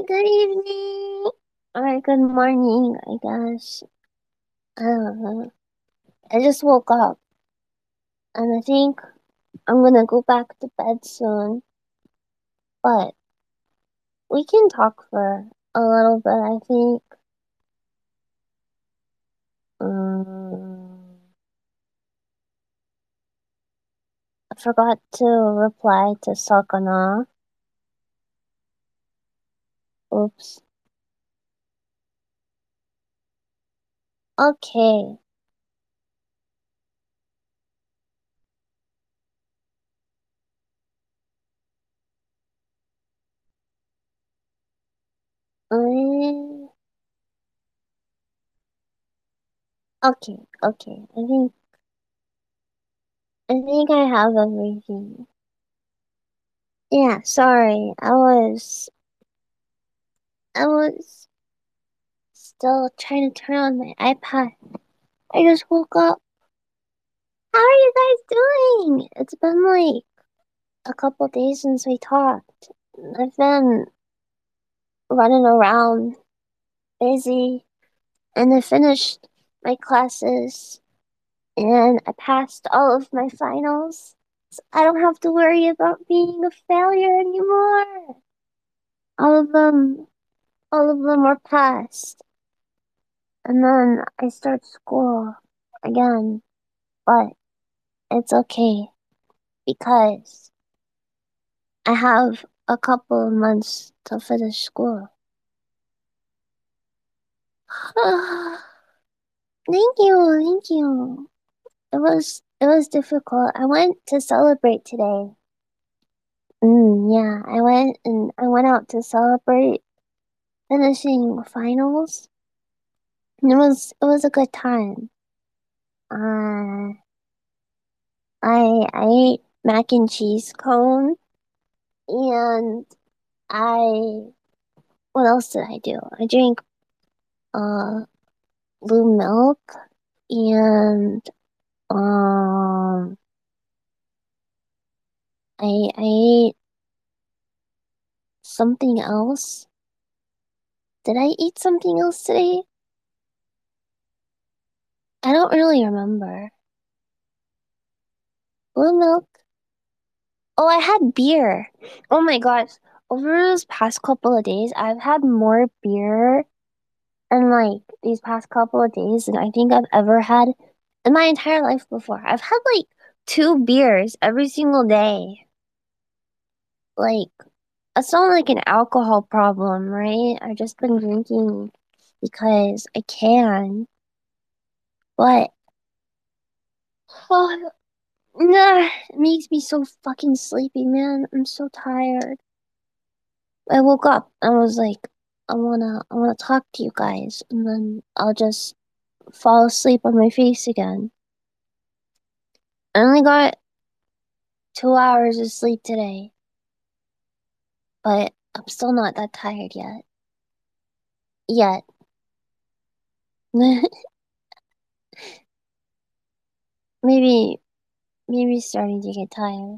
Good evening. Or good morning, I guess. I don't know. I just woke up and I think I'm gonna go back to bed soon. But we can talk for a little bit, I think. Um, I forgot to reply to Sakana. Oops. Okay. Um, okay. I think I have everything. Yeah, sorry. I was still trying to turn on my iPad. I just woke up. How are you guys doing? It's been like a couple days since we talked. I've been running around, busy, and I finished my classes and I passed all of my finals. So I don't have to worry about being a failure anymore. All of them, all of them were passed. And then I start school again, but it's okay because I have a couple of months to finish school. Thank you. It was difficult. I went to celebrate today. Yeah, I went out to celebrate finishing finals. And it was a good time. Uh, I ate mac and cheese cone and I what else did I do? I drank uh blue milk and um I ate something else. Did I eat something else today? I don't really remember. Blue milk. Oh, I had beer. Oh my gosh. Over those past couple of days, I've had more beer in like these past couple of days than I think I've ever had in my entire life before. I've had like 2 beers every single day. Like, it's not like an alcohol problem, right? I've just been drinking because I can. But oh, nah, it makes me so fucking sleepy, man. I'm so tired. I woke up and was like, I wanna talk to you guys, and then I'll just fall asleep on my face again. I only got 2 hours of sleep today, but I'm still not that tired yet. Yet. maybe maybe starting to get tired.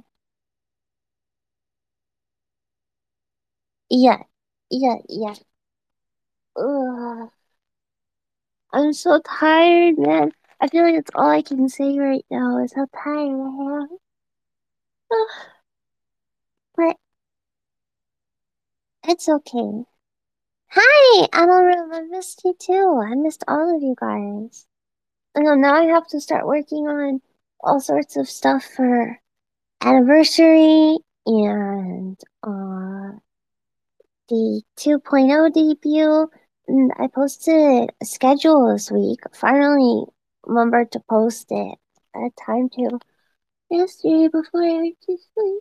Yet. Yet. Ugh. I'm so tired, man. I feel like that's all I can say right now is how tired I am. But it's okay. Hi, Amaru. I missed you too. I missed all of you guys. Now I have to start working on all sorts of stuff for anniversary and the 2.0 debut. And I posted a schedule this week. Finally remembered to post it. I had time to yesterday before I went to sleep.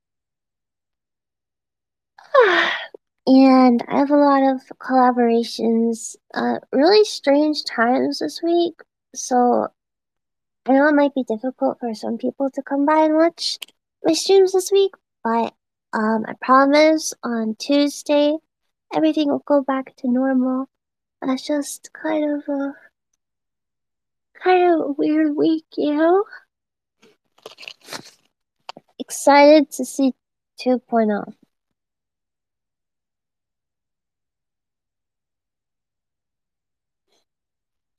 And I have a lot of collaborations, really strange times this week. So I know it might be difficult for some people to come by and watch my streams this week, but I promise on Tuesday everything will go back to normal. That's just kind of a weird week, you know? Excited to see 2.0.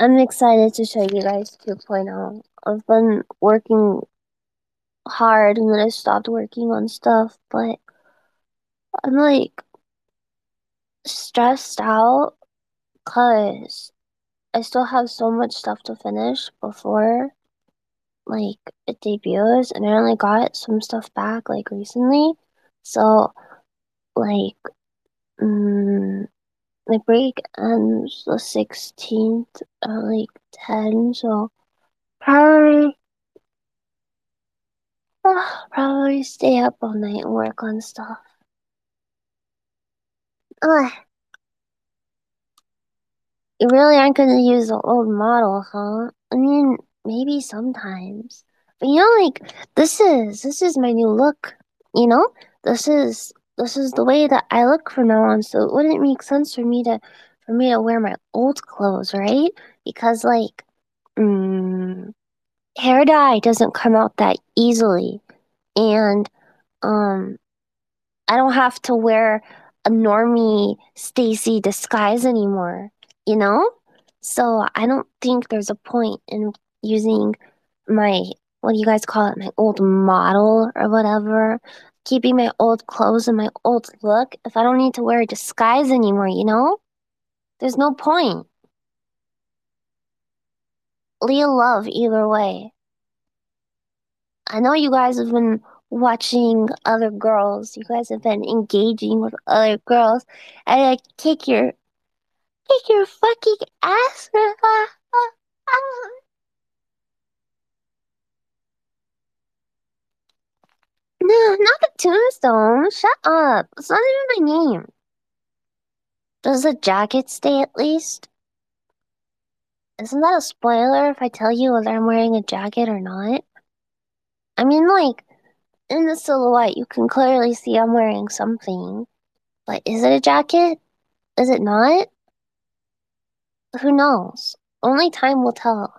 I'm excited to show you guys 2.0. I've been working hard and then I stopped working on stuff, but I'm like stressed out because I still have so much stuff to finish before like it debuts, and I only got some stuff back like recently. So like mm, my break ends the 16th at like 10, so probably probably stay up all night and work on stuff. Ugh, you really aren't gonna use the old model, huh? I mean, maybe sometimes. But like this is my new look, you know? This is the way that I look from now on, so it wouldn't make sense for me to wear my old clothes, right? Because mm, hair dye doesn't come out that easily. And um I don't have to wear a normie Stacy disguise anymore, you know? So I don't think there's a point in using my, what do you guys call it, my old model or whatever, keeping my old clothes and my old look if I don't need to wear a disguise anymore, you know? There's no point. Leah love either way. I know you guys have been watching other girls. You guys have been engaging with other girls. And I kick your fucking ass. No, not the tombstone. Shut up. It's not even my name. Does the jacket stay at least? Isn't that a spoiler if I tell you whether I'm wearing a jacket or not? I mean, like, in the silhouette, you can clearly see I'm wearing something. But is it a jacket? Is it not? Who knows? Only time will tell.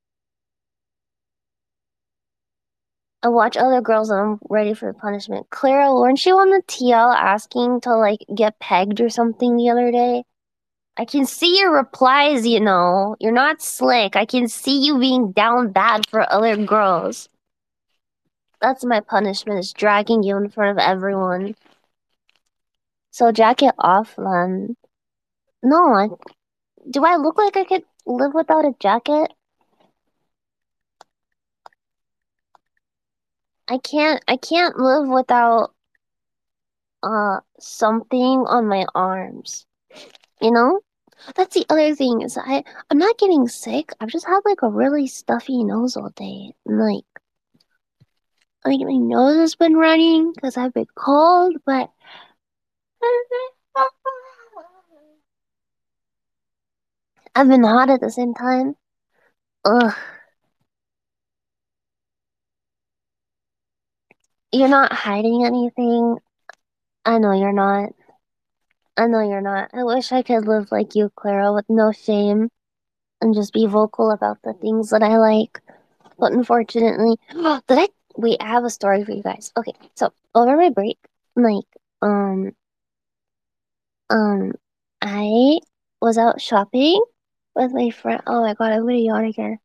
I watch other girls and I'm ready for the punishment. Clara, weren't you on the TL asking to like get pegged or something the other day? I can see your replies, you know. You're not slick. I can see you being down bad for other girls. That's my punishment, is dragging you in front of everyone. So jacket off then. No, do I look like I could live without a jacket? I can't live without something on my arms. You know? That's the other thing is I'm not getting sick. I've just had like a really stuffy nose all day. And like my nose has been running because I've been cold, but I've been hot at the same time. Ugh. You're not hiding anything. I know you're not. I know you're not. I wish I could live like you, Clara, with no shame and just be vocal about the things that I like. But unfortunately, did I wait, I have a story for you guys. Okay, so over my break, like, um, um, I was out shopping with my friend. Oh my God, I'm gonna yawn again.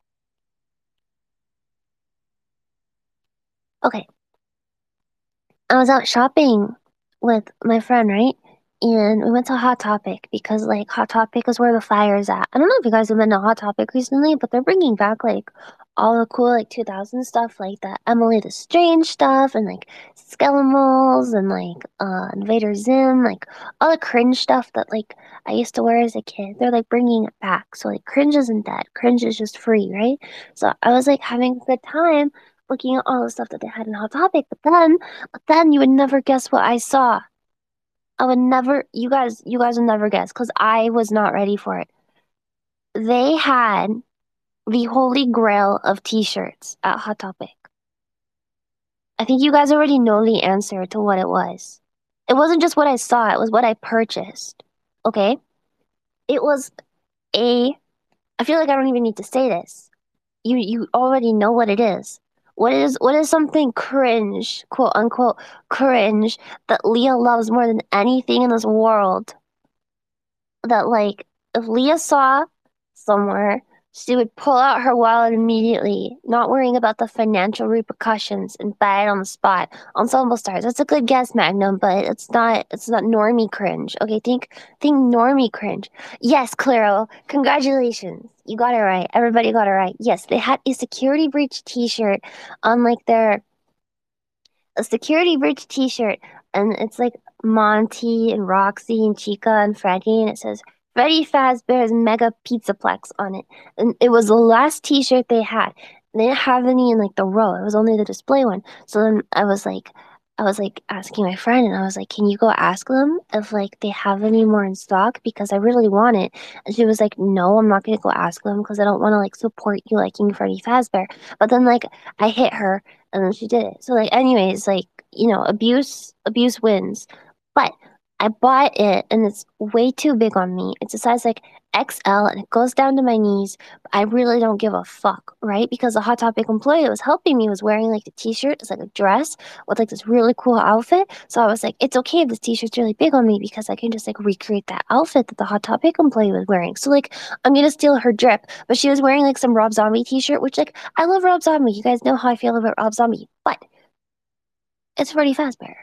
Okay, I was out shopping with my friend, right? And we went to Hot Topic because like Hot Topic is where the fire is at. I don't know if you guys have been to Hot Topic recently, but they're bringing back like all the cool like 2000 stuff, like that Emily the Strange stuff and like Skelemals and like Invader Zim, like all the cringe stuff that like I used to wear as a kid. They're like bringing it back. So like cringe isn't dead. Cringe is just free, right? So I was like having a good time looking at all the stuff that they had in Hot Topic, but then you would never guess what I saw. I would never, you guys would never guess because I was not ready for it. They had the holy grail of t-shirts at Hot Topic. I think you guys already know the answer to what it was. It wasn't just what I saw, it was what I purchased. Okay? It was a, I feel like I don't even need to say this. You already know what it is. What is something cringe, quote unquote cringe, that Leah loves more than anything in this world? That like if Leah saw somewhere, she would pull out her wallet immediately, not worrying about the financial repercussions, and buy it on the spot. Ensemble stars. That's a good guess, Magnum, but it's not normie cringe. Okay, think normie cringe. Yes, Claro, congratulations. You got it right. Everybody got it right. Yes, they had a security breach t-shirt on like their a security bridge t-shirt, and it's like Monty and Roxy and Chica and Freddy, and it says Freddy Fazbear's Mega Pizzaplex on it. And it was the last t-shirt they had. They didn't have any in like the row. It was only the display one. So then I was like asking my friend, and I was like, "Can you go ask them if like they have any more in stock? Because I really want it." And she was like, "No, I'm not gonna go ask them because I don't want to like support you liking Freddy Fazbear." But then like I hit her, and then she did it. So like anyways, like, abuse wins. But I bought it and it's way too big on me. It's a size like XL and it goes down to my knees. But I really don't give a fuck, right? Because the Hot Topic employee that was helping me was wearing like the t-shirt. It's like a dress with like this really cool outfit. So I was like, it's okay if this t-shirt's really big on me because I can just like recreate that outfit that the Hot Topic employee was wearing. So like I'm gonna steal her drip. But she was wearing like some Rob Zombie t-shirt, which like I love Rob Zombie. You guys know how I feel about Rob Zombie. But it's Freddy Fazbear.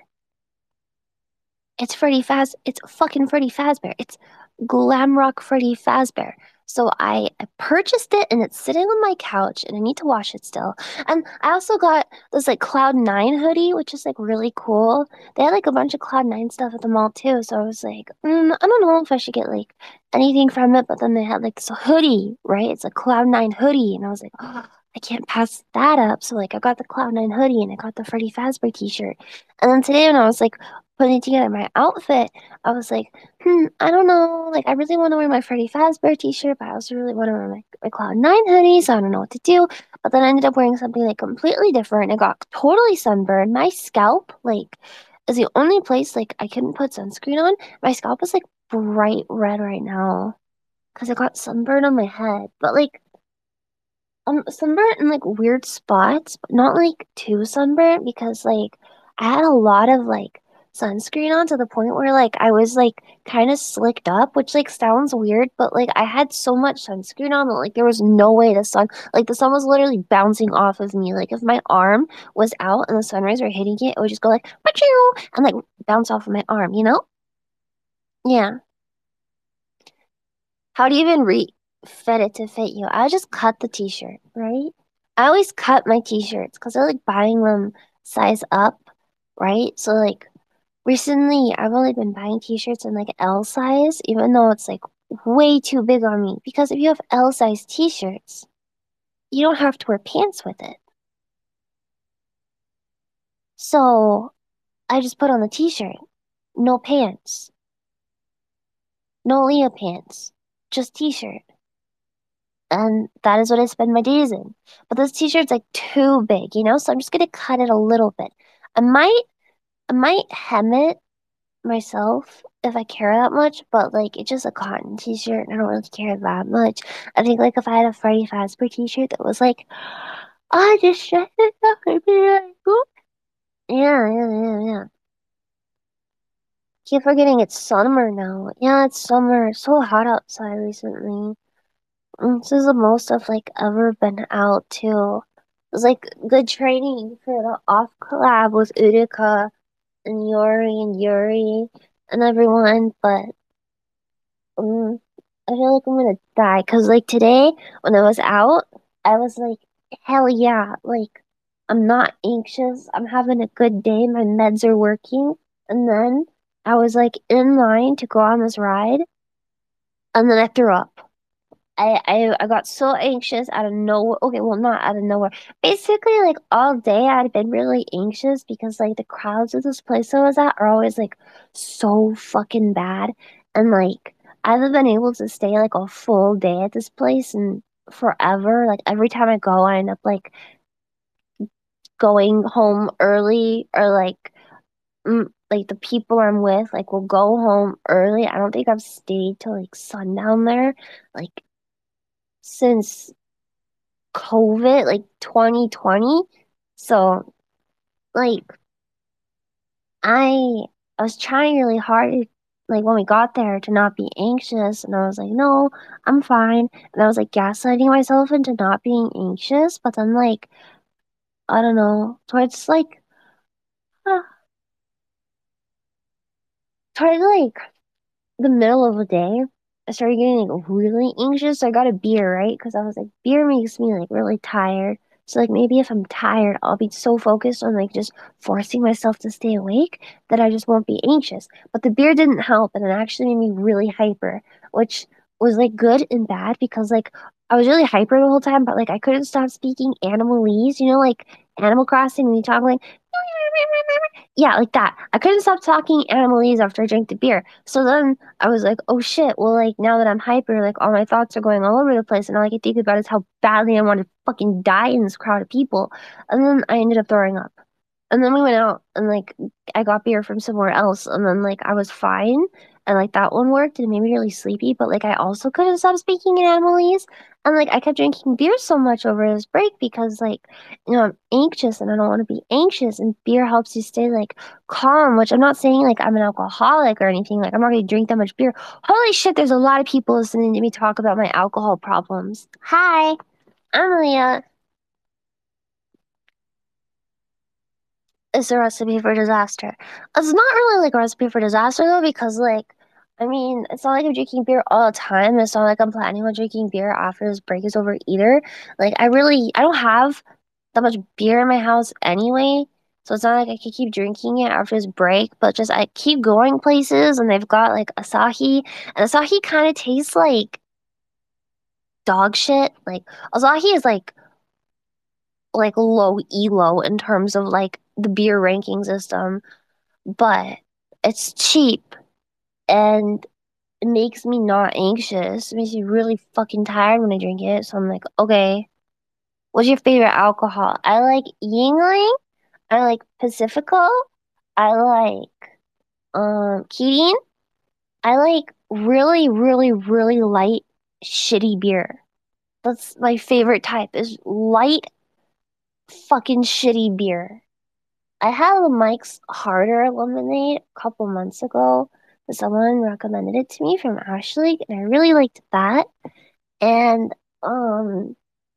It's fucking Freddy Fazbear. It's Glamrock Freddy Fazbear. So I purchased it and it's sitting on my couch and I need to wash it still. And I also got this like Cloud9 hoodie, which is like really cool. They had like a bunch of Cloud9 stuff at the mall too. So I was like, I don't know if I should get like anything from it. But then they had like this hoodie, right? It's a Cloud9 hoodie. And I was like, oh, I can't pass that up. So like I got the Cloud9 hoodie and I got the Freddy Fazbear t-shirt. And then today when I was like putting together my outfit, I was like, I don't know. Like, I really want to wear my Freddy Fazbear t-shirt, but I also really want to wear my Cloud9 hoodie, so I don't know what to do. But then I ended up wearing something like completely different. It got totally sunburned. My scalp, like, is the only place like I couldn't put sunscreen on. My scalp is like bright red right now because I got sunburned on my head. But like, sunburnt in like weird spots, but not like too sunburnt because like I had a lot of like sunscreen on to the point where like I was like kind of slicked up, which like sounds weird, but like I had so much sunscreen on that like there was no way the sun was literally bouncing off of me. Like if my arm was out and the sun rays were hitting it, it would just go like "Pachoo!" and like bounce off of my arm, you know? Yeah. How do you even refit it to fit you? I just cut the t-shirt, right? I always cut my t-shirts because I like buying them size up, right? So like recently I've only been buying t-shirts in like L size, even though it's like way too big on me. Because if you have L size t-shirts, you don't have to wear pants with it. So I just put on the t-shirt, no pants, no Leah pants, just t-shirt. And that is what I spend my days in. But this t-shirt's like too big, so I'm just gonna cut it a little bit. I might I might hem it myself if I care that much, but like it's just a cotton t-shirt and I don't really care that much. I think like if I had a Freddy Fazbear t-shirt that was like, I just shut it up and be like, "Ooh." Yeah, yeah, yeah, yeah. Keep forgetting it's summer now. Yeah, it's summer. It's so hot outside recently. This is the most I've like ever been out too. It was like good training for the off collab with Utica and Yuri and everyone, but um, I feel like I'm gonna die because like today when I was out, I was like, hell yeah, like I'm not anxious. I'm having a good day. My meds are working, and then I was like in line to go on this ride, and then I threw up. I got so anxious out of nowhere. Okay, well, not out of nowhere. Basically, like all day, I'd been really anxious because like the crowds of this place I was at are always like so fucking bad, and like I haven't been able to stay like a full day at this place and forever. Like every time I go, I end up like going home early or like the people I'm with like will go home early. I don't think I've stayed till like sundown there. Like since COVID, like 2020. So, like, I I was trying really hard like when we got there to not be anxious, and I was like, no, I'm fine. And I was like gaslighting myself into not being anxious, but then like I don't know, towards like uh, towards like the middle of the day, I started getting like really anxious. So I got a beer, right? Because I was like, beer makes me like really tired. So like maybe if I'm tired, I'll be so focused on like just forcing myself to stay awake that I just won't be anxious. But the beer didn't help, and it actually made me really hyper, which was like good and bad because like I was really hyper the whole time, but like I couldn't stop speaking Animalese, like Animal Crossing when you talk like yeah, like that. I couldn't stop talking Animalese after I drank the beer. So then I was like, oh shit, well, like now that I'm hyper, like all my thoughts are going all over the place, and all I can think about is how badly I want to fucking die in this crowd of people. And then I ended up throwing up. And then we went out and like I got beer from somewhere else, and then like I was fine, and like that one worked and it made me really sleepy, but like I also couldn't stop speaking in Animalese. And like I kept drinking beer so much over this break because like I'm anxious and I don't want to be anxious, and beer helps you stay like calm, which I'm not saying like I'm an alcoholic or anything. Like I'm not gonna drink that much beer. Holy shit, there's a lot of people listening to me talk about my alcohol problems. Hi, I'm Leah. It's a recipe for disaster. It's not really like a recipe for disaster though, because like I mean, it's not like I'm drinking beer all the time. It's not like I'm planning on drinking beer after this break is over either. Like I don't have that much beer in my house anyway. So it's not like I could keep drinking it after this break, but just I keep going places and they've got like Asahi, and Asahi kind of tastes like dog shit. Like Asahi is like low elo in terms of like the beer ranking system, but it's cheap and it makes me not anxious. It makes me really fucking tired when I drink it. So I'm like, okay, what's your favorite alcohol? I like Yingling. I like Pacifico. I like Keating. I like really, really, really light, shitty beer. That's my favorite type is light, fucking shitty beer. I had a Mike's Harder lemonade a couple months ago. Someone recommended it to me from Ashley, and I really liked that. And um,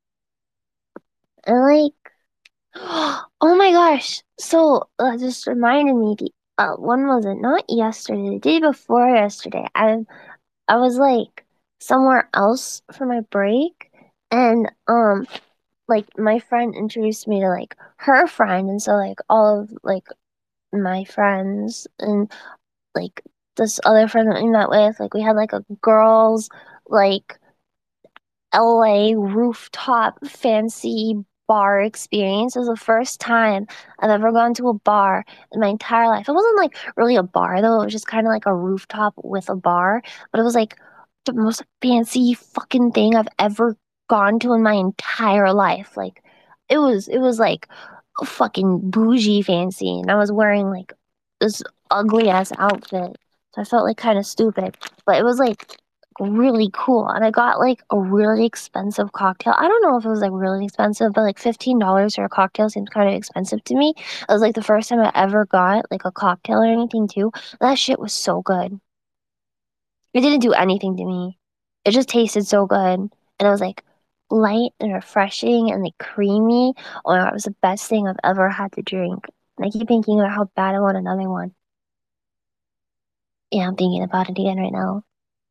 I like oh my gosh. So just reminded me when was it? Not yesterday, the day before yesterday. I was like somewhere else for my break, and like my friend introduced me to like her friend, and so like all of like my friends and like this other friend that we met with, like we had like a girls like LA rooftop fancy bar experience. It was the first time I've ever gone to a bar in my entire life. It wasn't like really a bar though. It was just kind of like a rooftop with a bar, but it was like the most fancy fucking thing I've ever gone to in my entire life. Like it was like fucking bougie fancy, and I was wearing like this ugly ass outfit. So I felt like kind of stupid, but it was like really cool. And I got like a really expensive cocktail. I don't know if it was like really expensive, but like $15 for a cocktail seems kind of expensive to me. It was like the first time I ever got like a cocktail or anything too. That shit was so good. It didn't do anything to me. It just tasted so good. And it was like light and refreshing and like creamy. Oh, it was the best thing I've ever had to drink. And I keep thinking about how bad I want another one. Yeah, I'm thinking about it again right now.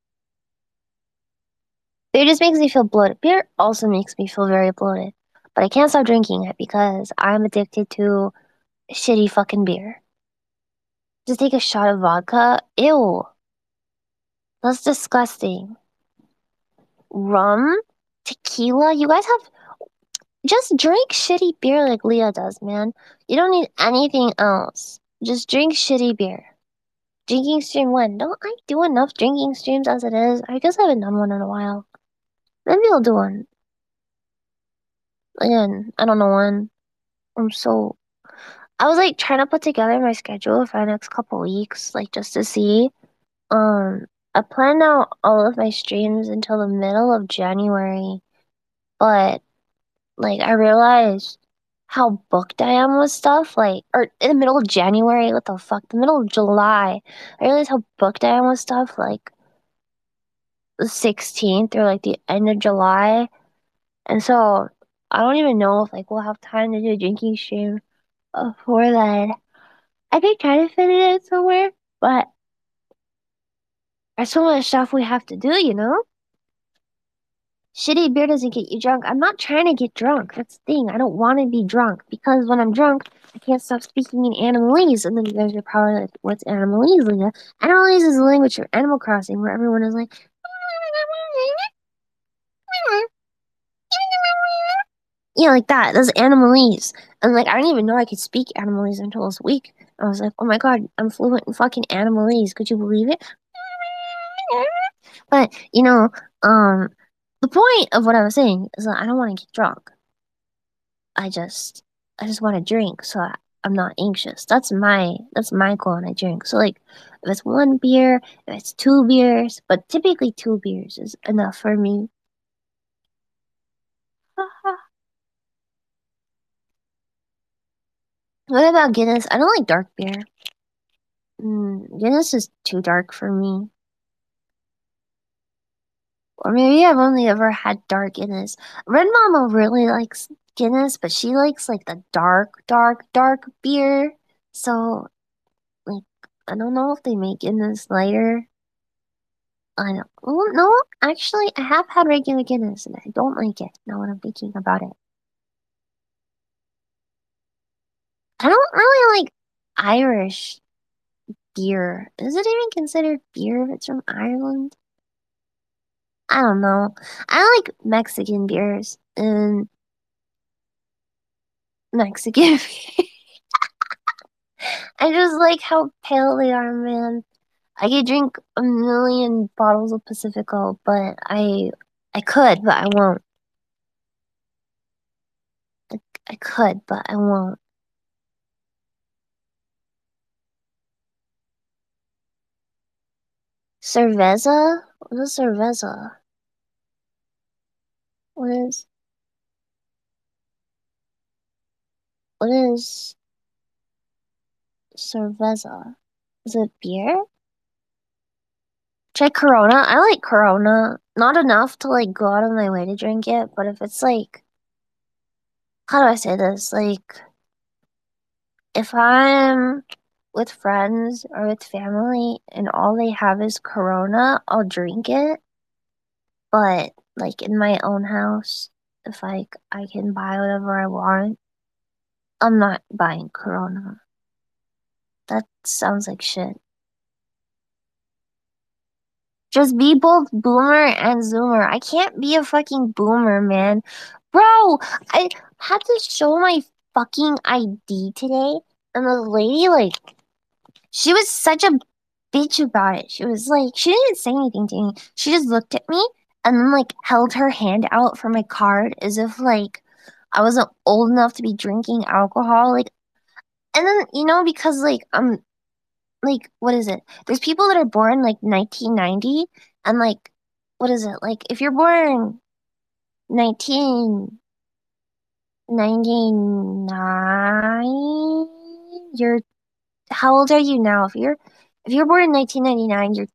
Beer just makes me feel bloated. Beer also makes me feel very bloated. But I can't stop drinking it because I'm addicted to shitty fucking beer. Just take a shot of vodka. Ew. That's disgusting. Rum? Tequila? You guys have just drink shitty beer like Leah does, man. You don't need anything else. Just drink shitty beer. Drinking stream one. Don't I do enough drinking streams as it is? I guess I haven't done one in a while. Maybe I'll do one. Again, I don't know when. I'm so I was like trying to put together my schedule for the next couple weeks, like just to see. I planned out all of my streams until the middle of January, but like I realized how booked I am with stuff. Like, or in the middle of January, what the fuck? The middle of July, I realize how booked I am with stuff. Like the 16th or like the end of July, and so I don't even know if like we'll have time to do a drinking stream before then. I could try to fit it in somewhere, but there's so much stuff we have to do, you know? Shitty beer doesn't get you drunk. I'm not trying to get drunk. That's the thing. I don't want to be drunk because when I'm drunk, I can't stop speaking in Animalese. And then you guys are probably like, what's Animalese, Leah? Animalese is the language of Animal Crossing where everyone is like, yeah, like that. That's Animalese. And like, I didn't even know I could speak Animalese until this week. I was like, oh my God, I'm fluent in fucking Animalese. Could you believe it? But, um, the point of what I was saying is that I don't want to get drunk. I just I just want to drink so I'm not anxious. That's my goal when I drink. So like if it's one beer, if it's two beers, but typically two beers is enough for me. What about Guinness? I don't like dark beer. Guinness is too dark for me. Or maybe I've only ever had dark Guinness. Red Mama really likes Guinness, but she likes like the dark, dark, dark beer. So like I don't know if they make Guinness lighter. I know. Well, no, actually, I have had regular Guinness and I don't like it now that I'm thinking about it. I don't really like Irish beer. Is it even considered beer if it's from Ireland? I don't know. I like Mexican beers and Mexican. I just like how pale they are, man. I could drink a million bottles of Pacifico, but I could, but I won't. I could, but I won't. Cerveza? What is cerveza? What is what is cerveza? Is it beer? Try Corona. I like Corona. Not enough to like go out of my way to drink it, but if it's like, how do I say this? Like, if I'm with friends or with family and all they have is Corona, I'll drink it. But like in my own house, if like I can buy whatever I want, I'm not buying Corona. That sounds like shit. Just be both boomer and zoomer. I can't be a fucking boomer, man. Bro, I had to show my fucking ID today, and the lady, like, she was such a bitch about it. She was like, she didn't say anything to me. She just looked at me and then, like, held her hand out for my card as if, like, I wasn't old enough to be drinking alcohol. Like, and then, because, like, what is it? There's people that are born like 1990 and like what is it? Like if you're born 1999, you're how old are you now? If you're born in 1999, you're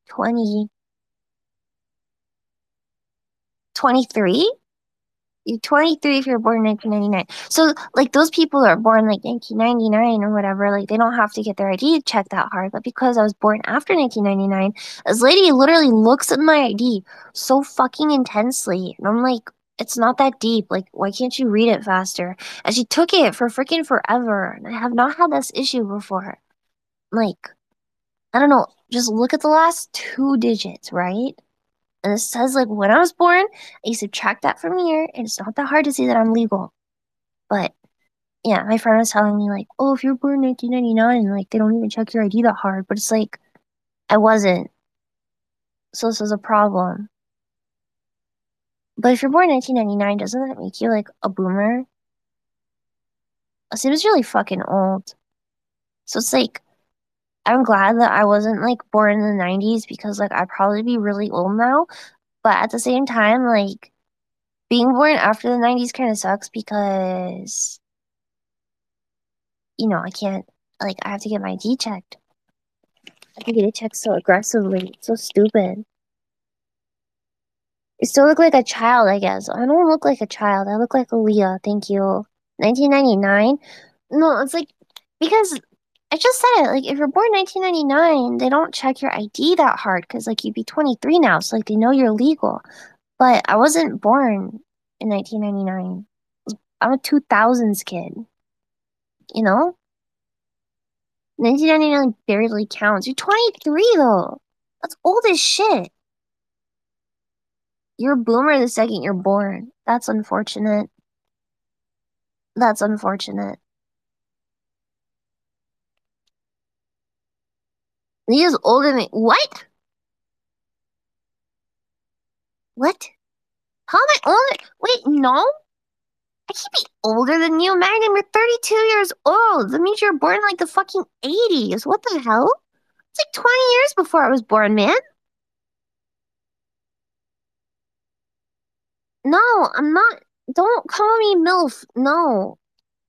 23. You're 23 if you're born in 1999. So, like, those people that are born like 1999 or whatever, like, they don't have to get their ID checked that hard. But because I was born after 1999, this lady literally looks at my ID so fucking intensely. And I'm like, it's not that deep. Like, why can't you read it faster? And she took it for freaking forever. And I have not had this issue before. Like, I don't know. Just look at the last two digits, right? And it says like when I was born, you subtract that from here, and it's not that hard to see that I'm legal. But yeah, my friend was telling me like, oh, if you're born in 1999, like they don't even check your ID that hard. But it's like I wasn't, so this is a problem. But if you're born in 1999, doesn't that make you like a boomer? It seems really fucking old. So it's like I'm glad that I wasn't like born in the 90s because like I'd probably be really old now. But at the same time, like being born after the 90s kind of sucks because I can't, like, I have to get my ID checked. I have to get it checked so aggressively. It's so stupid. I still look like a child, I guess. I don't look like a child. I look like a Leah. Thank you. 1999? No, it's like, because I just said it. Like, if you're born 1999, they don't check your ID that hard because, like, you'd be 23 now. So, like, they know you're legal. But I wasn't born in 1999. I'm a 2000s kid, you know? 1999 barely counts. You're 23, though. That's old as shit. You're a boomer the second you're born. That's unfortunate. That's unfortunate. He is older than me. What? What? How am I older? Wait, no? I can't be older than you. Magnum, you're 32 years old. That means you're born in like the fucking 80s. What the hell? It's like 20 years before I was born, man. No, I'm not. Don't call me MILF. No,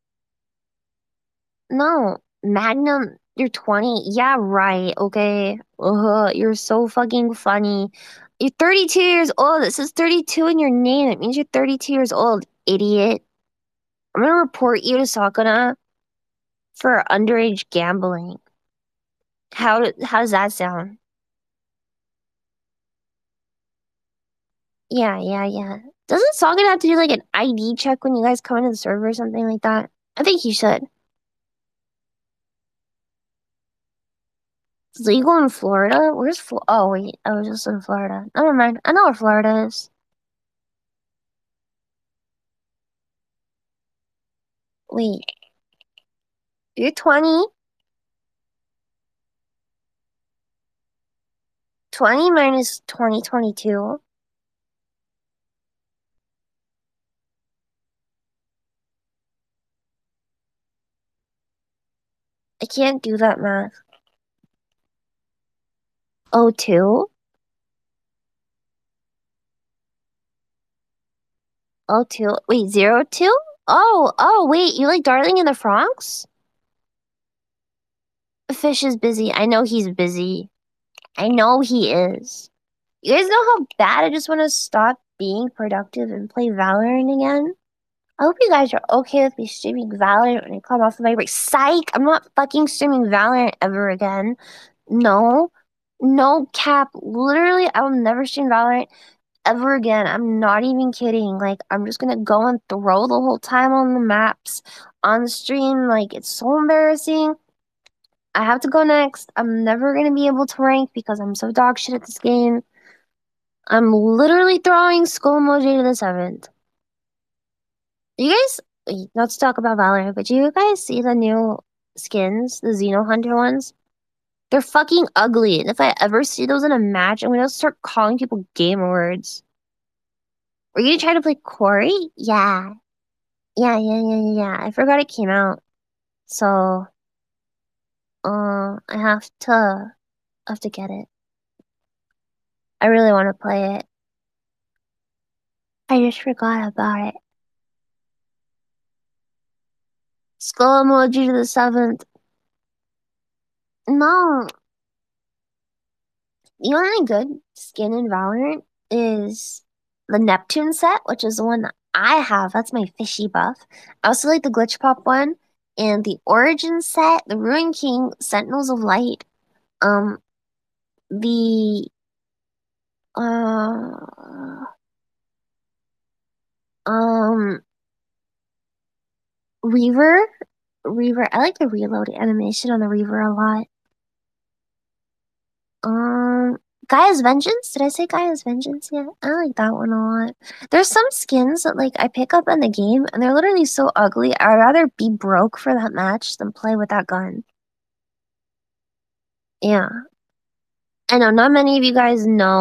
no. Magnum, you're 20. Yeah, right. Okay. You're so fucking funny. You're 32 years old. It says 32 in your name. It means you're 32 years old, idiot. I'm gonna report you to Sakuna for underage gambling. How does that sound? Yeah, yeah, yeah. Doesn't Sakuna have to do like an ID check when you guys come into the server or something like that? I think he should. It's legal in Florida? Where's Flo Oh wait, I was just in Florida. Never mind. I know where Florida is. Wait, you're 20? 20 minus 2022? I can't do that math. Oh, 02? Oh, 02. Wait, 02? Oh, wait, you like Darling in the Franxx? Fish is busy. I know he's busy. I know he is. You guys know how bad I just want to stop being productive and play Valorant again? I hope you guys are okay with me streaming Valorant when I come off of my break. Psych! I'm not fucking streaming Valorant ever again. No. No cap. Literally, I will never stream Valorant ever again. I'm not even kidding. Like, I'm just gonna go and throw the whole time on the maps on the stream. Like, it's so embarrassing. I have to go next. I'm never gonna be able to rank because I'm so dog shit at this game. I'm literally throwing skull emoji to the seventh. You guys, not to talk about Valorant, but do you guys see the new skins, the Xeno Hunter ones? They're fucking ugly. And if I ever see those in a match, I'm gonna start calling people gamer words. Are you gonna try to play Corey? Yeah. Yeah. I forgot it came out. So, I have to get it. I really want to play it. I just forgot about it. Skull emoji to the seventh. No, the only good skin in Valorant is the Neptune set, which is the one that I have. That's my fishy buff. I also like the Glitch Pop one and the Origin set, the Ruin King, Sentinels of Light, um, the uh, um, Reaver. Reaver. I like the reload animation on the Reaver a lot. Um, Gaia's Vengeance? Did I say Gaia's Vengeance yet? I like that one a lot. There's some skins that like I pick up in the game and they're literally so ugly. I'd rather be broke for that match than play with that gun. Yeah. I know not many of you guys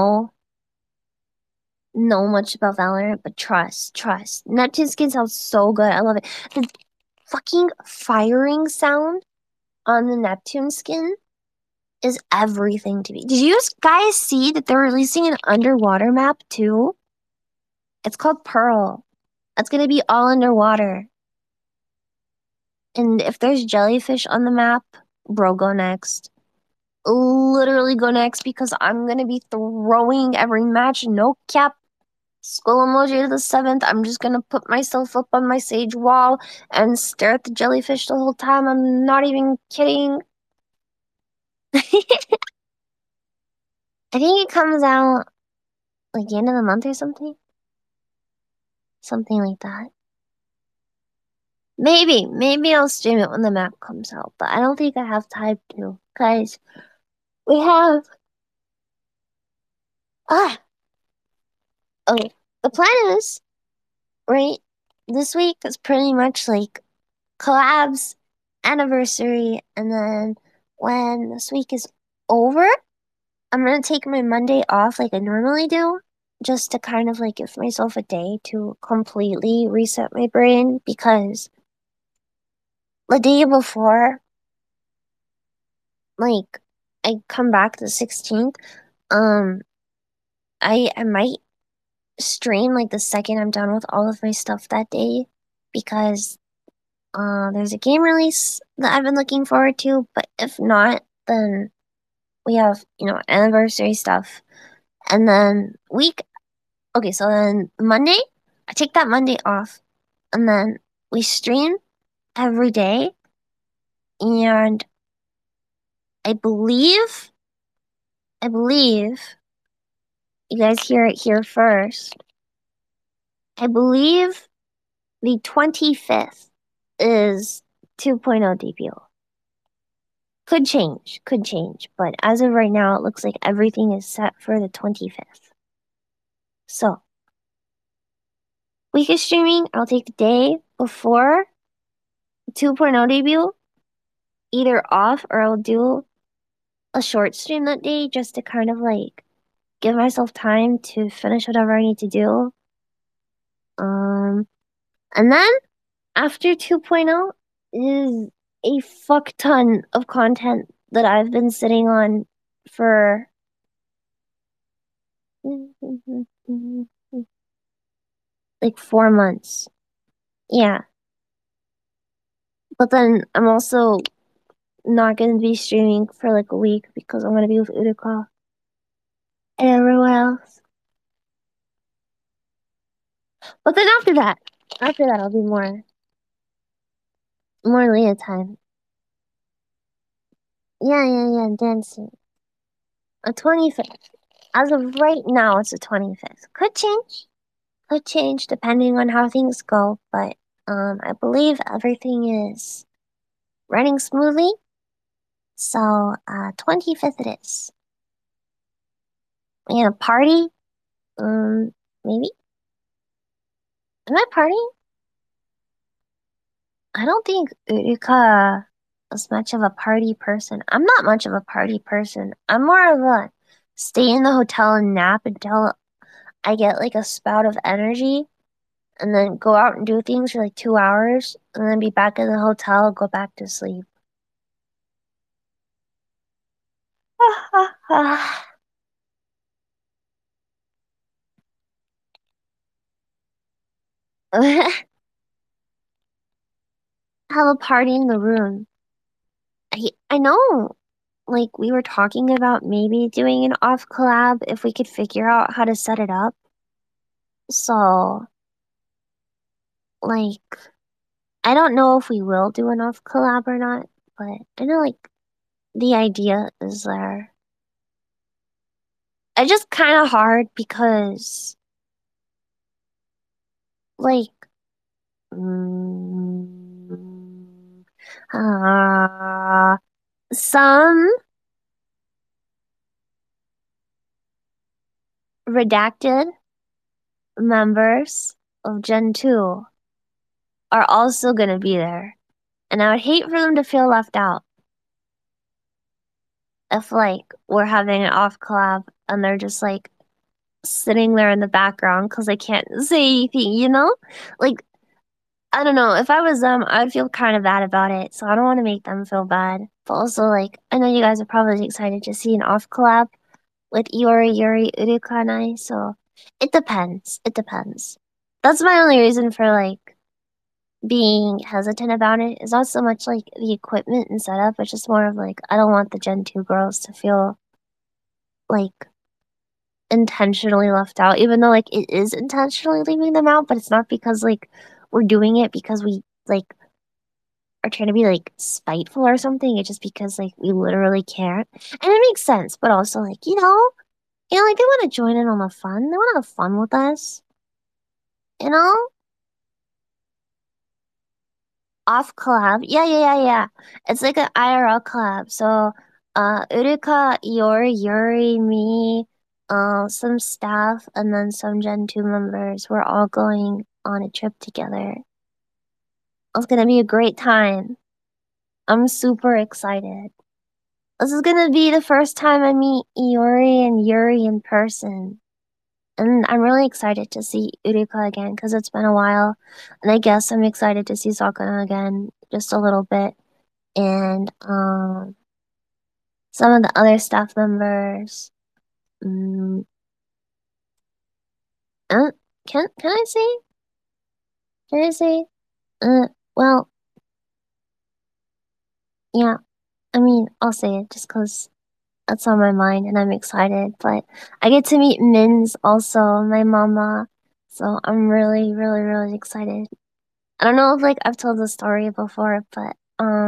know much about Valorant, but trust. Neptune skin sounds so good. I love it. The fucking firing sound on the Neptune skin is everything to me. Did you guys see that they're releasing an underwater map too? It's called Pearl. It's gonna be all underwater. And if there's jellyfish on the map, bro, go next. Literally go next because I'm gonna be throwing every match. No cap. Skull emoji to the seventh. I'm just gonna put myself up on my sage wall and stare at the jellyfish the whole time. I'm not even kidding. I think it comes out like the end of the month or something. Something like that. Maybe I'll stream it when the map comes out, but I don't think I have time to, guys. We have ah okay. The plan is right. This week is pretty much like collabs, anniversary, and then when this week is over, I'm gonna take my Monday off like I normally do, just to kind of like give myself a day to completely reset my brain because the day before, like I come back the 16th, um, I might stream like the second I'm done with all of my stuff that day because there's a game release that I've been looking forward to, but if not, then we have, anniversary stuff. And then okay, so then Monday, I take that Monday off, and then we stream every day, and I believe you guys hear it here first. I believe the 25th is 2.0 DPO. Could change, but as of right now, it looks like everything is set for the 25th. So, week of streaming, I'll take the day before 2.0 debut, either off or I'll do a short stream that day just to kind of like give myself time to finish whatever I need to do. And then after 2.0 is a fuck ton of content that I've been sitting on for like 4 months. Yeah. But then I'm also not going to be streaming for like a week because I'm going to be with Utica and everyone else. But then after that, I'll be more Leah time. Yeah, dancing. A 25th. As of right now, it's the 25th. Could change depending on how things go, but I believe everything is running smoothly. So 25th it is. We gonna party? Maybe. Am I partying? I don't think Utica is much of a party person. I'm not much of a party person. I'm more of a stay in the hotel and nap until I get like a spout of energy and then go out and do things for like 2 hours and then be back in the hotel, go back to sleep. Have a party in the room. I know, like we were talking about maybe doing an off collab if we could figure out how to set it up. So, like, I don't know if we will do an off collab or not, but I know like the idea is there. It's just kind of hard because, like, mm, uh, some redacted members of Gen 2 are also going to be there. And I would hate for them to feel left out if, like, we're having an off collab and they're just, like, sitting there in the background because I can't say anything, you know? Like, I don't know. If I was them, I'd feel kind of bad about it. So I don't want to make them feel bad. But also, like, I know you guys are probably excited to see an off collab with Iori, Yuri, Uruka, and I. So it depends. It depends. That's my only reason for, like, being hesitant about it is not so much like the equipment and setup, it's just more of like I don't want the Gen 2 girls to feel like intentionally left out, even though like it is intentionally leaving them out, but it's not because like we're doing it because we like are trying to be like spiteful or something. It's just because like we literally can't. And it makes sense, but also like, like they want to join in on the fun. They want to have fun with us, you know? Off collab. Yeah, yeah, yeah, yeah. It's like an IRL collab. So, Uruka, Yuri, me, some staff, and then some Gen 2 members. We're all going on a trip together. It's gonna be a great time. I'm super excited. This is gonna be the first time I meet Iori and Yuri in person. And I'm really excited to see Uruka again because it's been a while. And I guess I'm excited to see Sakuna again just a little bit. And some of the other staff members. Mm, uh, can I say? Can I say? Uh, well, yeah. I mean, I'll say it just because that's on my mind and I'm excited. But I get to meet Mins also, my mama. So I'm really, really, really excited. I don't know if like I've told the story before, but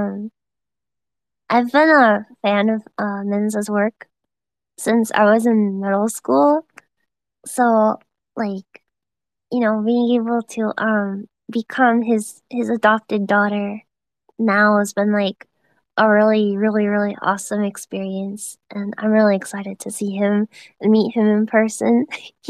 I've been a fan of Min's work since I was in middle school. So like, being able to become his adopted daughter now has been like a really, really, really awesome experience. And I'm really excited to see him and meet him in person.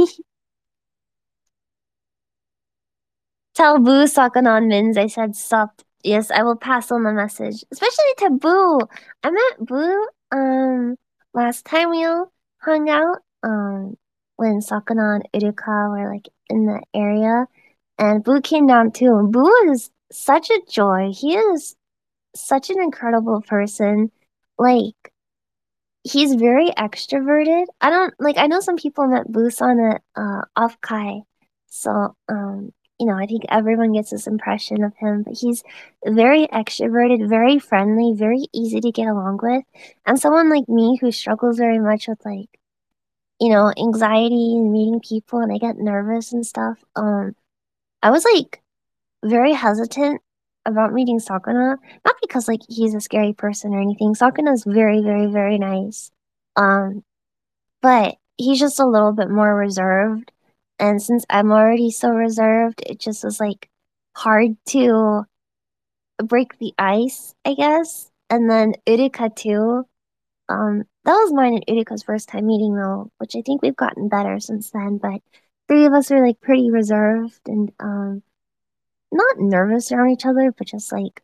Tell Boo Sakanon Mins I said sup. Yes, I will pass on the message. Especially to Boo. I met Boo last time we all hung out when Sakanon and Iruka were like in the area. And Boo came down too. And Boo is such a joy. He is such an incredible person. Like, he's very extroverted. I don't like I know some people met Busan at off Kai. So I think everyone gets this impression of him, but he's very extroverted, very friendly, very easy to get along with. And someone like me who struggles very much with like, anxiety and meeting people and I get nervous and stuff. I was like very hesitant about meeting Sakuna, not because like he's a scary person or anything. Sakuna's very, very, very nice. Um, but he's just a little bit more reserved. And since I'm already so reserved, it just was like hard to break the ice, I guess. And then Uruka too. That was mine and Uruka's first time meeting though, which I think we've gotten better since then. But three of us are like pretty reserved and not nervous around each other, but just like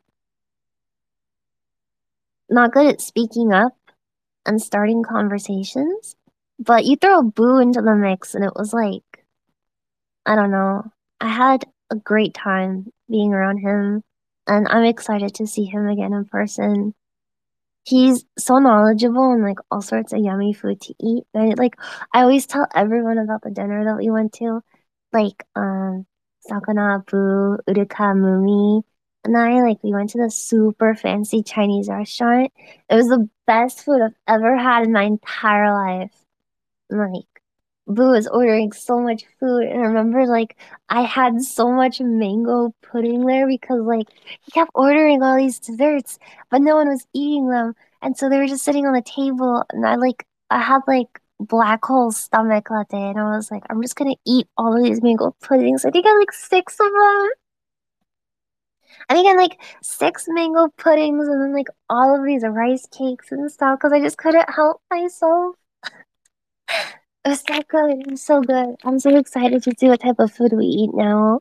not good at speaking up and starting conversations. But you throw Boo into the mix and it was like I don't know. I had a great time being around him, and I'm excited to see him again in person. He's so knowledgeable and like all sorts of yummy food to eat. I always tell everyone about the dinner that we went to, like Sakana, Boo, Uruka, Mumi, and we went to this super fancy Chinese restaurant. It was the best food I've ever had in my entire life. Like Boo was ordering so much food, and I remember like I had so much mango pudding there because like he kept ordering all these desserts, but no one was eating them, and so they were just sitting on the table, and I had like black hole stomach that day, and I was like, I'm just gonna eat all of these mango puddings. I think I had like six of them. I think I had like six mango puddings, and then like all of these rice cakes and stuff because I just couldn't help myself. It was so good. It was so good. I'm so excited to see what type of food we eat now.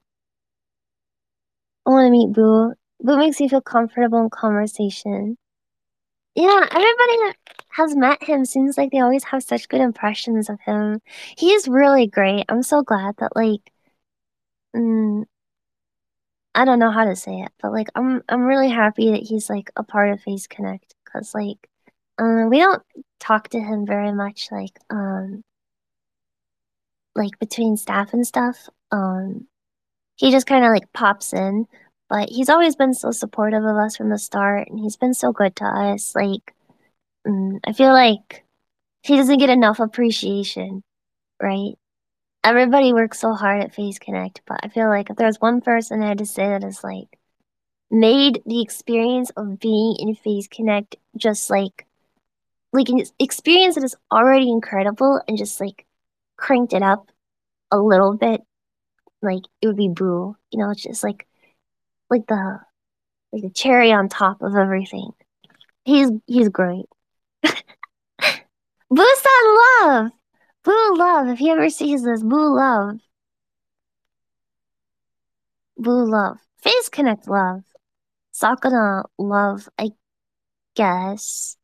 I want to meet Boo. Boo makes me feel comfortable in conversation. Yeah, everybody that has met him seems like they always have such good impressions of him. He's really great. I'm so glad that mm, I don't know how to say it, but like I'm really happy that he's like a part of Face Connect because we don't talk to him very much like between staff and stuff. He just kind of like pops in, But he's always been so supportive of us from the start, and he's been so good to us. Like, I feel like he doesn't get enough appreciation, right? Everybody works so hard at Phase Connect, but I feel like if there's one person I had to say that is like made the experience of being in Phase Connect just like an experience that is already incredible and just like cranked it up a little bit, like it would be Boo. You know, it's just like the like the cherry on top of everything. He's great. Boo's on love. Boo love. If he ever sees this, Boo love. Boo love. Phase Connect love. Sakuna love, I guess.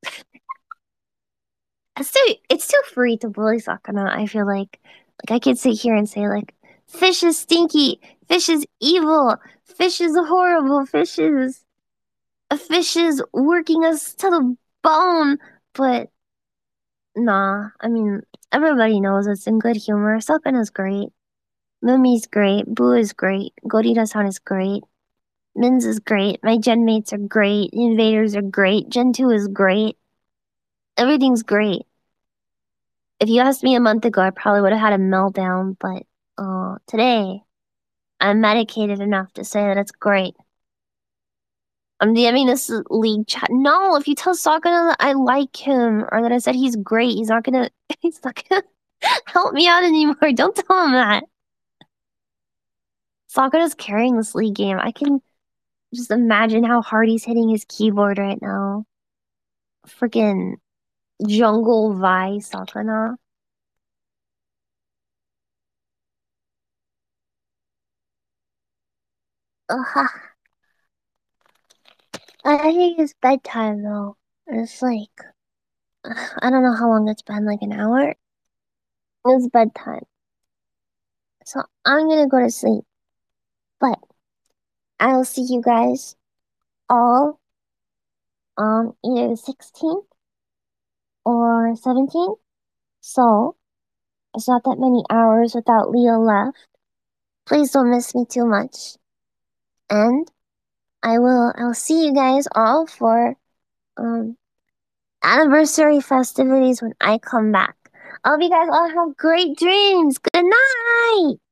It's too free to bully Sakuna, I feel like. Like I could sit here and say like fish is stinky, fish is evil, fish is horrible, fish is working us to the bone, but nah, I mean everybody knows it's in good humor. Sakuna's great. Mumi's great. Boo is great. Gorita-san is great. Minz is great. My gen mates are great. Invaders are great. Gen 2 is great. Everything's great. If you asked me a month ago, I probably would have had a meltdown, but today I'm medicated enough to say that it's great. I'm DMing this league chat. No, if you tell Sakuna that I like him or that I said he's great, he's not gonna he's not gonna help me out anymore. Don't tell him that. Sakuna's carrying this league game. I can just imagine how hard he's hitting his keyboard right now. Freaking Jungle Vi Sakuna. Ugh, I think it's bedtime though. It's like I don't know how long it's been, like an hour. It's bedtime. So I'm gonna go to sleep. But I'll see you guys all on either the 16th or 17th. So it's not that many hours without Leo left. Please don't miss me too much. And I'll see you guys all for um anniversary festivities when I come back. I hope you guys all have great dreams. Good night.